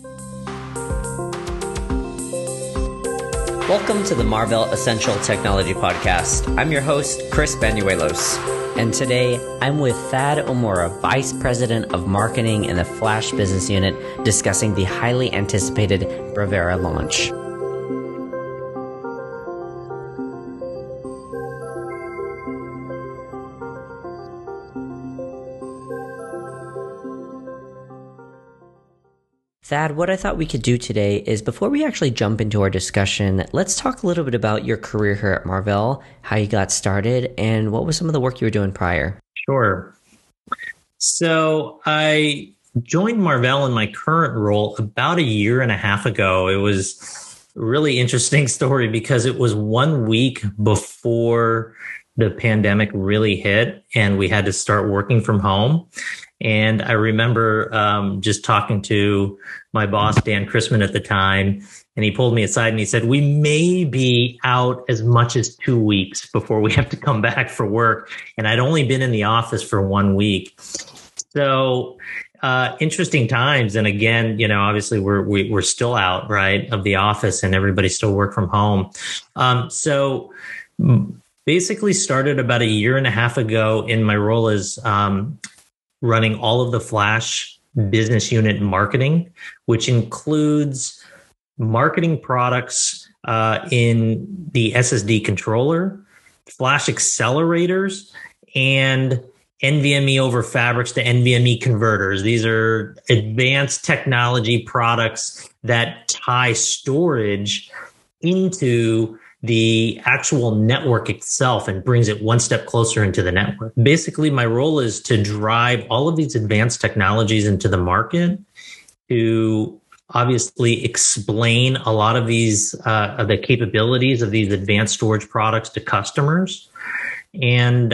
Welcome to the Marvell Essential Technology Podcast. I'm your host, Chris Banuelos. And today, I'm with Thad Omura, Vice President of Marketing in the Flash Business Unit, discussing the highly anticipated Bravera launch. Thad, what I thought we could do today is, before we actually jump into our discussion, let's talk a little bit about your career here at Marvell, how you got started, and what was some of the work you were doing prior. Sure. So I joined Marvell in my current role about a year and a half ago. It was a really interesting story because it was 1 week before the pandemic really hit and we had to start working from home. And I remember just talking to my boss, Dan Chrisman, at the time, and he pulled me aside and he said, we may be out as much as 2 weeks before we have to come back for work. And I'd only been in the office for 1 week. So interesting times. And again, obviously we're still out, right, of the office and everybody still work from home. So basically started about a year and a half ago in my role as running all of the Flash business unit marketing, which includes marketing products in the SSD controller, Flash accelerators, and NVMe over Fabrics to NVMe converters. These are advanced technology products that tie storage into the actual network itself and brings it one step closer into the network. Basically, my role is to drive all of these advanced technologies into the market, to obviously explain a lot of these, the capabilities of these advanced storage products to customers, and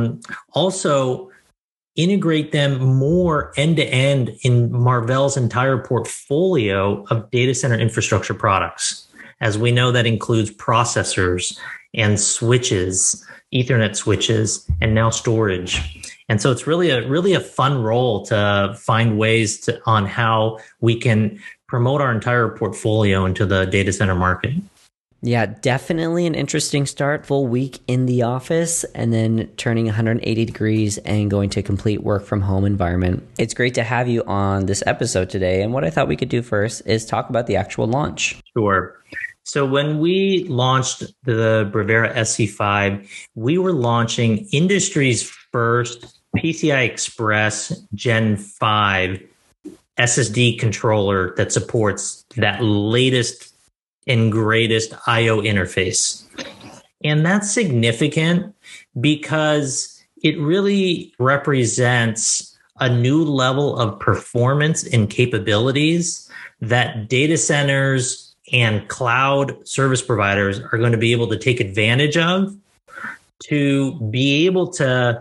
also integrate them more end-to-end in Marvell's entire portfolio of data center infrastructure products. As we know, that includes processors and switches, Ethernet switches, and now storage. And so it's really a fun role to find ways on how we can promote our entire portfolio into the data center market. Yeah, definitely an interesting start. Full week in the office and then turning 180 degrees and going to a complete work from home environment. It's great to have you on this episode today. And what I thought we could do first is talk about the actual launch. Sure. So when we launched the Bravera SC5, we were launching industry's first PCI Express Gen 5 SSD controller that supports that latest and greatest I/O interface. And that's significant because it really represents a new level of performance and capabilities that data centers and cloud service providers are going to be able to take advantage of to be able to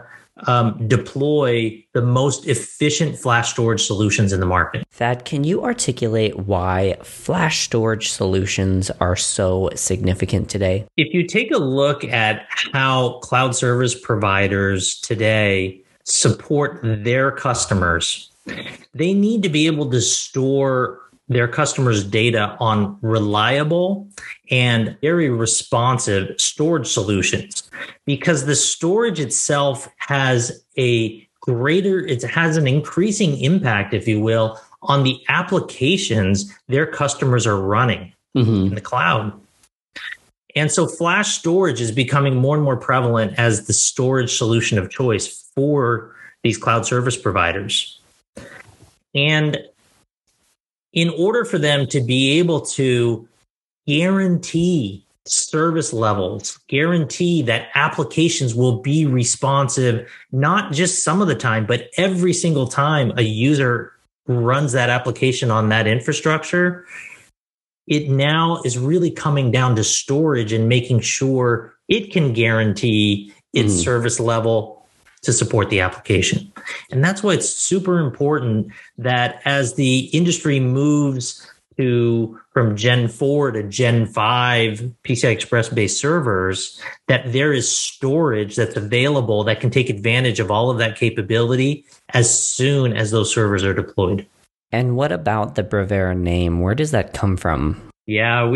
deploy the most efficient flash storage solutions in the market. Thad, can you articulate why flash storage solutions are so significant today? If you take a look at how cloud service providers today support their customers, they need to be able to store their customers' data on reliable and very responsive storage solutions, because the storage itself has it has an increasing impact, if you will, on the applications their customers are running in the cloud. And so flash storage is becoming more and more prevalent as the storage solution of choice for these cloud service providers. And in order for them to be able to guarantee service levels, guarantee that applications will be responsive, not just some of the time, but every single time a user runs that application on that infrastructure, it now is really coming down to storage and making sure it can guarantee its service level to support the application. And that's why it's super important that as the industry moves from Gen 4 to Gen 5 PCI Express based servers, that there is storage that's available that can take advantage of all of that capability as soon as those servers are deployed. And what about the Bravera name? Where does that come from? Yeah,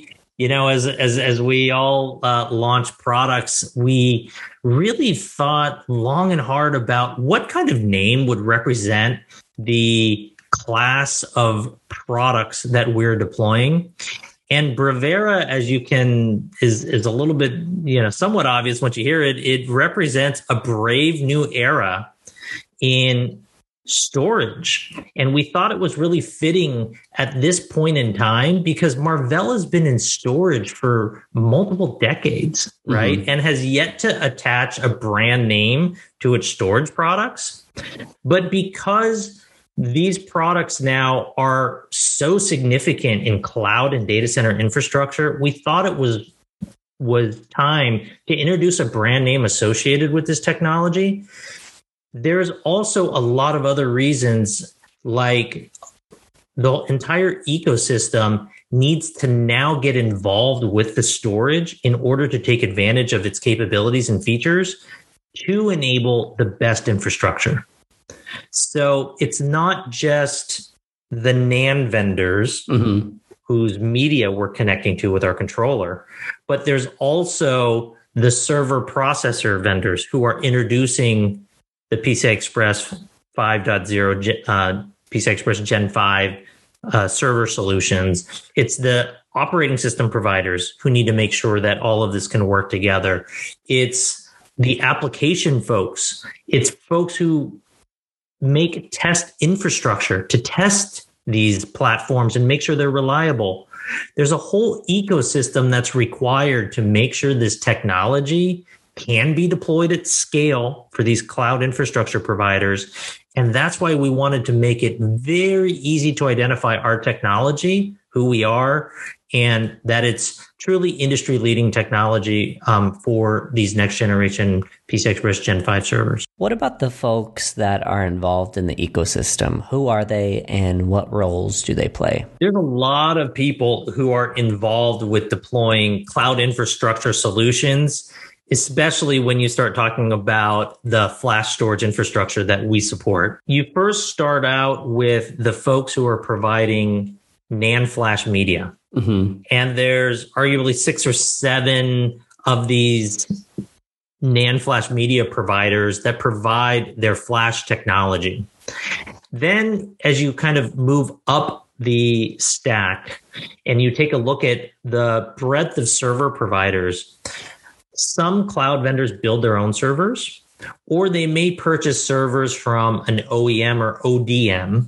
as we all launch products, we really thought long and hard about what kind of name would represent the class of products that we're deploying. And Bravera, as you can, is a little bit, somewhat obvious once you hear it. It represents a brave new era in storage. And we thought it was really fitting at this point in time because Marvell has been in storage for multiple decades, right? Mm-hmm. And has yet to attach a brand name to its storage products. But because these products now are so significant in cloud and data center infrastructure, we thought it was time to introduce a brand name associated with this technology. There's also a lot of other reasons, like the entire ecosystem needs to now get involved with the storage in order to take advantage of its capabilities and features to enable the best infrastructure. So it's not just the NAND vendors whose media we're connecting to with our controller, but there's also the server processor vendors who are introducing the PCI Express 5.0, PCI Express Gen 5 server solutions. It's the operating system providers who need to make sure that all of this can work together. It's the application folks. It's folks who make test infrastructure to test these platforms and make sure they're reliable. There's a whole ecosystem that's required to make sure this technology can be deployed at scale for these cloud infrastructure providers. And that's why we wanted to make it very easy to identify our technology, who we are, and that it's truly industry-leading technology for these next-generation PCI Express Gen 5 servers. What about the folks that are involved in the ecosystem? Who are they and what roles do they play? There's a lot of people who are involved with deploying cloud infrastructure solutions, especially when you start talking about the flash storage infrastructure that we support. You first start out with the folks who are providing NAND flash media. Mm-hmm. And there's arguably 6 or 7 of these NAND flash media providers that provide their flash technology. Then as you kind of move up the stack and you take a look at the breadth of server providers, some cloud vendors build their own servers, or they may purchase servers from an OEM or ODM,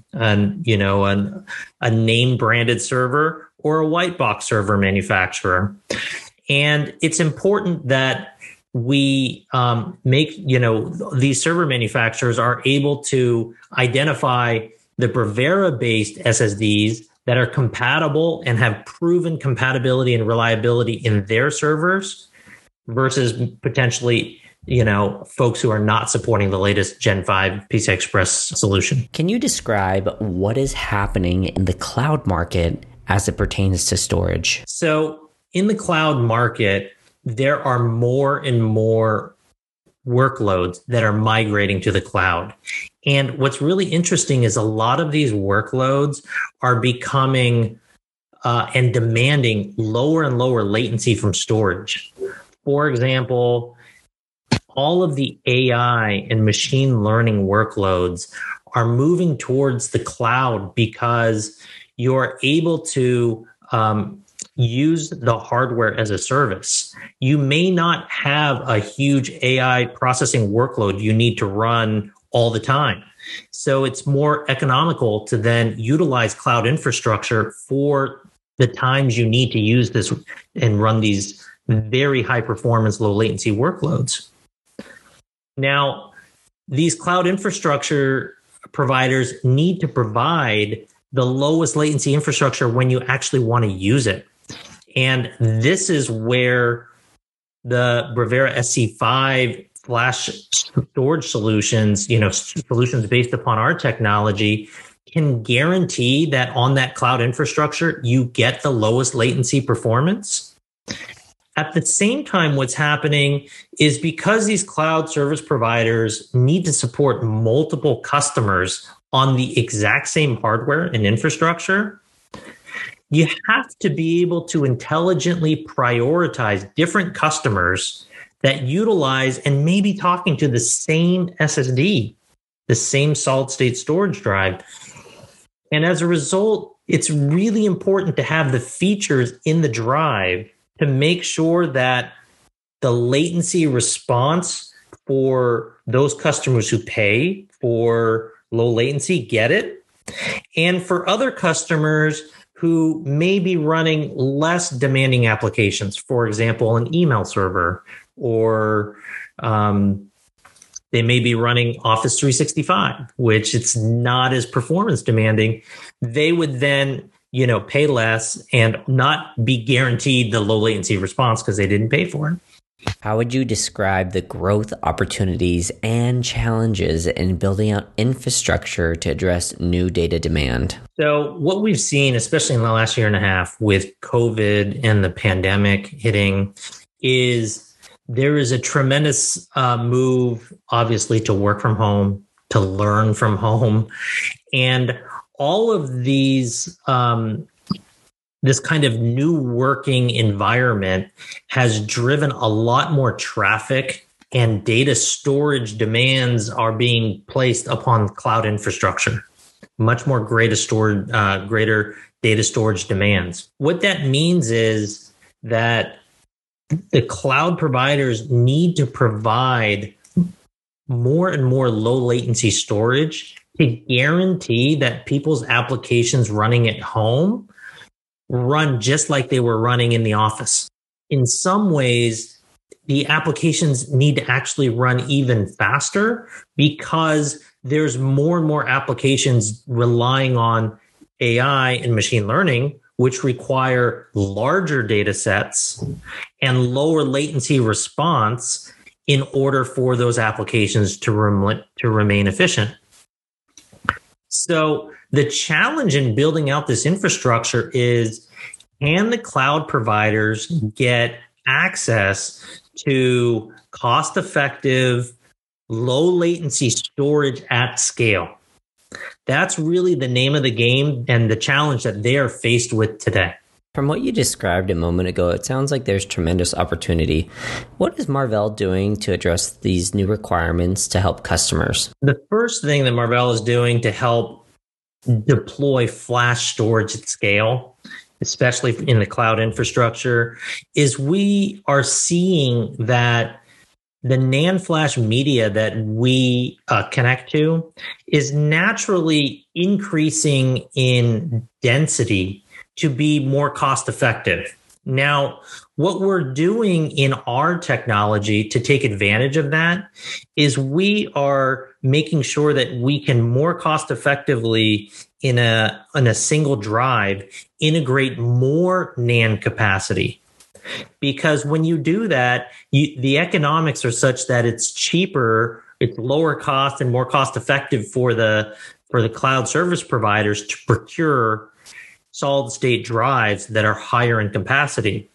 a name branded server or a white box server manufacturer. And it's important that we make, these server manufacturers are able to identify the Bravera-based SSDs that are compatible and have proven compatibility and reliability in their servers versus potentially, folks who are not supporting the latest Gen 5 PCI Express solution. Can you describe what is happening in the cloud market as it pertains to storage? So in the cloud market, there are more and more workloads that are migrating to the cloud. And what's really interesting is a lot of these workloads are becoming and demanding lower and lower latency from storage. For example, all of the AI and machine learning workloads are moving towards the cloud because you're able to use the hardware as a service. You may not have a huge AI processing workload you need to run all the time. So it's more economical to then utilize cloud infrastructure for the times you need to use this and run these very high performance, low latency workloads. Now, these cloud infrastructure providers need to provide the lowest latency infrastructure when you actually want to use it. And this is where the Bravera SC5 flash storage solutions, solutions based upon our technology, can guarantee that on that cloud infrastructure, you get the lowest latency performance. At the same time, what's happening is because these cloud service providers need to support multiple customers on the exact same hardware and infrastructure, you have to be able to intelligently prioritize different customers that utilize and maybe talking to the same SSD, the same solid state storage drive. And as a result, it's really important to have the features in the drive to make sure that the latency response for those customers who pay for low latency get it. And for other customers who may be running less demanding applications, for example, an email server, or they may be running Office 365, which it's not as performance demanding. They would then, pay less and not be guaranteed the low latency response because they didn't pay for it. How would you describe the growth opportunities and challenges in building out infrastructure to address new data demand? So what we've seen, especially in the last year and a half with COVID and the pandemic hitting, is there is a tremendous move, obviously, to work from home, to learn from home. And all of these this kind of new working environment has driven a lot more traffic, and data storage demands are being placed upon cloud infrastructure. Much more greater data storage demands. What that means is that the cloud providers need to provide more and more low latency storage to guarantee that people's applications running at home run just like they were running in the office. In some ways, the applications need to actually run even faster because there's more and more applications relying on AI and machine learning, which require larger data sets and lower latency response in order for those applications to remain efficient. So the challenge in building out this infrastructure is, can the cloud providers get access to cost-effective, low latency storage at scale? That's really the name of the game and the challenge that they are faced with today. From what you described a moment ago, it sounds like there's tremendous opportunity. What is Marvell doing to address these new requirements to help customers? The first thing that Marvell is doing to help deploy flash storage at scale, especially in the cloud infrastructure, is we are seeing that the NAND flash media that we connect to is naturally increasing in density to be more cost effective. Now, what we're doing in our technology to take advantage of that is we are making sure that we can more cost effectively in a single drive integrate more NAND capacity. Because when you do that, the economics are such that it's cheaper, it's lower cost and more cost effective for the cloud service providers to procure solid state drives that are higher in capacity.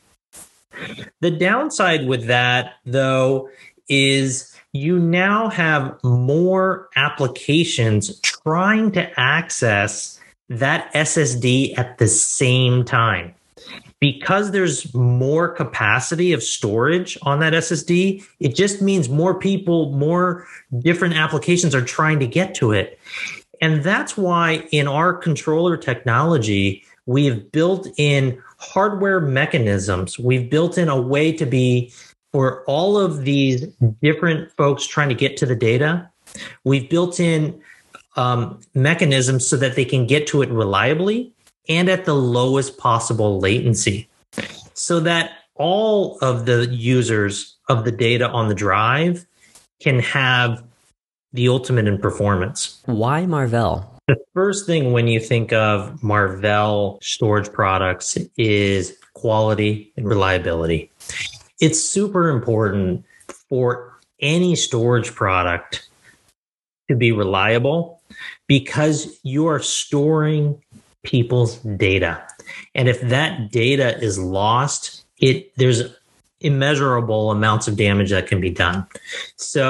The downside with that, though, is you now have more applications trying to access that SSD at the same time. Because there's more capacity of storage on that SSD, it just means more people, more different applications are trying to get to it. And that's why in our controller technology, we've built in hardware mechanisms. We've built in a way to be for all of these different folks trying to get to the data. We've built in mechanisms so that they can get to it reliably and at the lowest possible latency, so that all of the users of the data on the drive can have the ultimate in performance. Why Marvell? The first thing when you think of Marvell storage products is quality and reliability. It's super important for any storage product to be reliable because you are storing people's data. And if that data is lost, there's immeasurable amounts of damage that can be done. So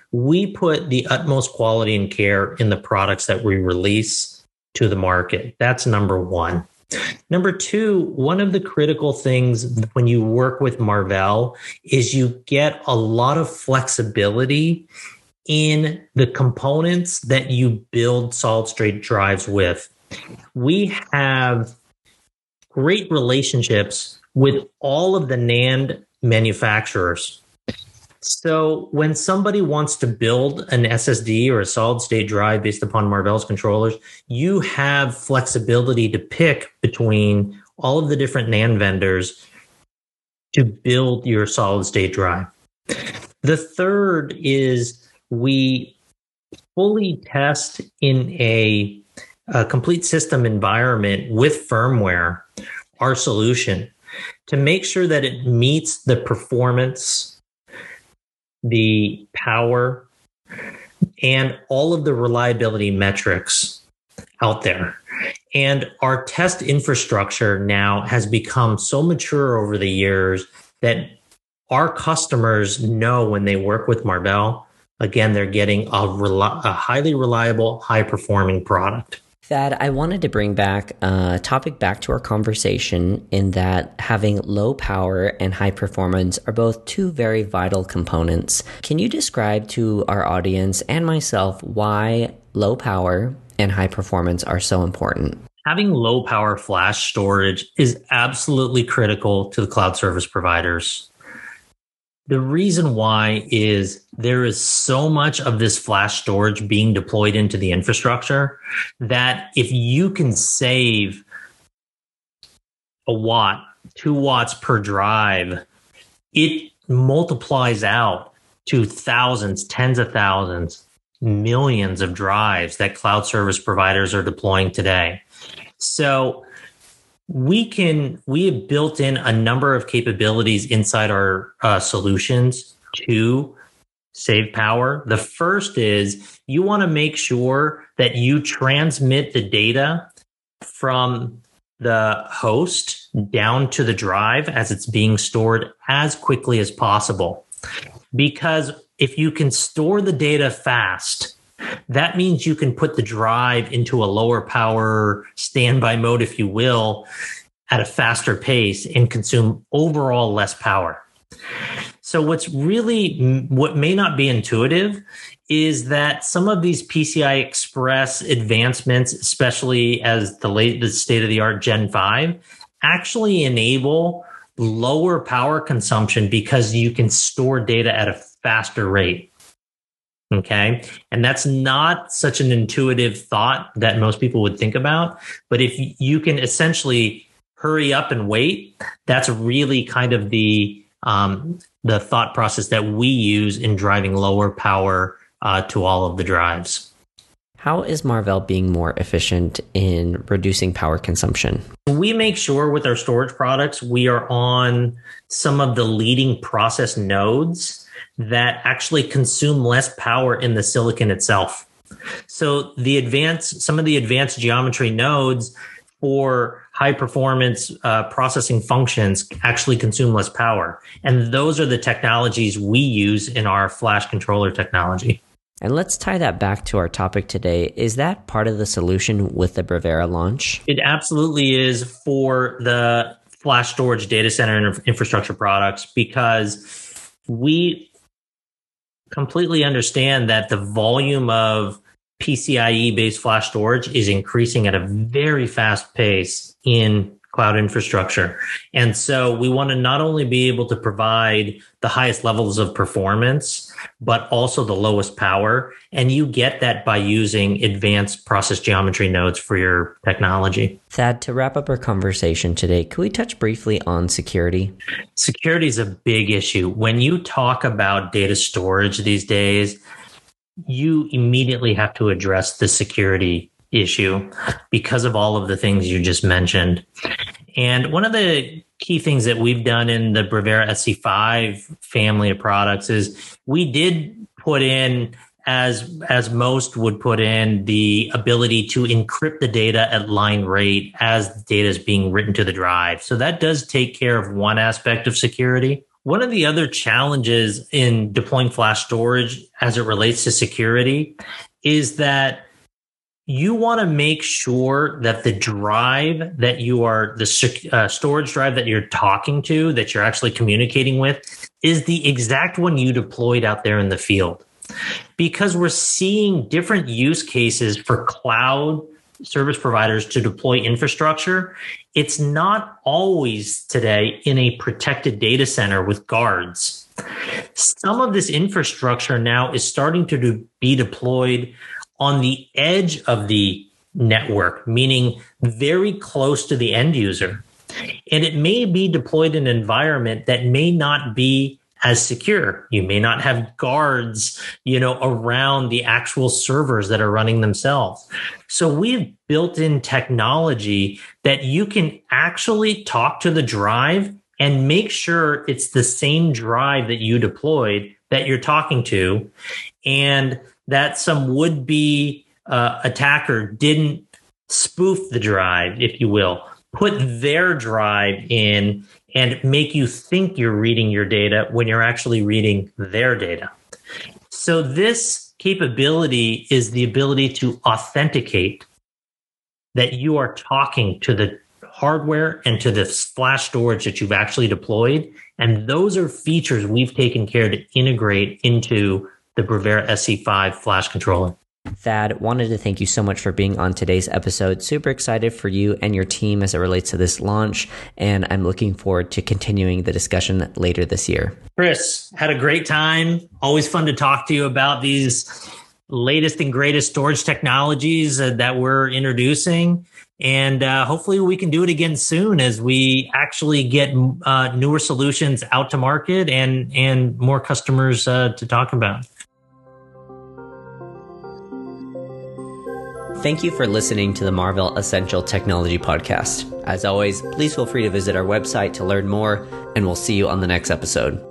we put the utmost quality and care in the products that we release to the market. That's number one. Number two, one of the critical things when you work with Marvell is you get a lot of flexibility in the components that you build solid state drives with. We have great relationships with all of the NAND manufacturers. So when somebody wants to build an SSD or a solid state drive based upon Marvell's controllers, you have flexibility to pick between all of the different NAND vendors to build your solid state drive. The third is we fully test in a complete system environment with firmware our solution to make sure that it meets the performance, the power, and all of the reliability metrics out there. And our test infrastructure now has become so mature over the years that our customers know when they work with Marvell, again, they're getting a highly reliable, high-performing product. Thad, I wanted to bring back a topic back to our conversation in that having low power and high performance are both two very vital components. Can you describe to our audience and myself why low power and high performance are so important? Having low power flash storage is absolutely critical to the cloud service providers. The reason why is there is so much of this flash storage being deployed into the infrastructure that if you can save a watt, 2 watts per drive, it multiplies out to thousands, tens of thousands, millions of drives that cloud service providers are deploying today. So we have built in a number of capabilities inside our solutions to save power. The first is you want to make sure that you transmit the data from the host down to the drive as it's being stored as quickly as possible. Because if you can store the data fast, that means you can put the drive into a lower power standby mode, if you will, at a faster pace and consume overall less power. So what may not be intuitive is that some of these PCI Express advancements, especially as the latest state-of-the-art Gen 5, actually enable lower power consumption because you can store data at a faster rate. Okay. And that's not such an intuitive thought that most people would think about. But if you can essentially hurry up and wait, that's really kind of the thought process that we use in driving lower power to all of the drives. How is Marvell being more efficient in reducing power consumption? We make sure with our storage products, we are on some of the leading process nodes that actually consume less power in the silicon itself. So some of the advanced geometry nodes for high performance processing functions actually consume less power. And those are the technologies we use in our flash controller technology. And let's tie that back to our topic today. Is that part of the solution with the Bravera launch? It absolutely is for the flash storage data center infrastructure products, because we completely understand that the volume of PCIe-based flash storage is increasing at a very fast pace in cloud infrastructure. And so we want to not only be able to provide the highest levels of performance, but also the lowest power. And you get that by using advanced process geometry nodes for your technology. Thad, to wrap up our conversation today, could we touch briefly on security? Security is a big issue. When you talk about data storage these days, you immediately have to address the security issue because of all of the things you just mentioned. And one of the key things that we've done in the Bravera SC5 family of products is we did put in, as most would put in, the ability to encrypt the data at line rate as the data is being written to the drive. So that does take care of one aspect of security. One of the other challenges in deploying flash storage as it relates to security is that you want to make sure that the drive that you are, the storage drive that you're talking to, that you're actually communicating with, is the exact one you deployed out there in the field. Because we're seeing different use cases for cloud service providers to deploy infrastructure. It's not always today in a protected data center with guards. Some of this infrastructure now is starting to be deployed on the edge of the network, meaning very close to the end user. And it may be deployed in an environment that may not be as secure. You may not have guards, around the actual servers that are running themselves. So we've built in technology that you can actually talk to the drive and make sure it's the same drive that you deployed that you're talking to, and that some would-be attacker didn't spoof the drive, if you will, put their drive in and make you think you're reading your data when you're actually reading their data. So this capability is the ability to authenticate that you are talking to the hardware and to the flash storage that you've actually deployed. And those are features we've taken care to integrate into the Bravera SC5 flash controller. Thad, wanted to thank you so much for being on today's episode. Super excited for you and your team as it relates to this launch, and I'm looking forward to continuing the discussion later this year. Chris, had a great time. Always fun to talk to you about these latest and greatest storage technologies that we're introducing. And hopefully we can do it again soon as we actually get newer solutions out to market and more customers to talk about. Thank you for listening to the Marvell Essential Technology Podcast. As always, please feel free to visit our website to learn more, and we'll see you on the next episode.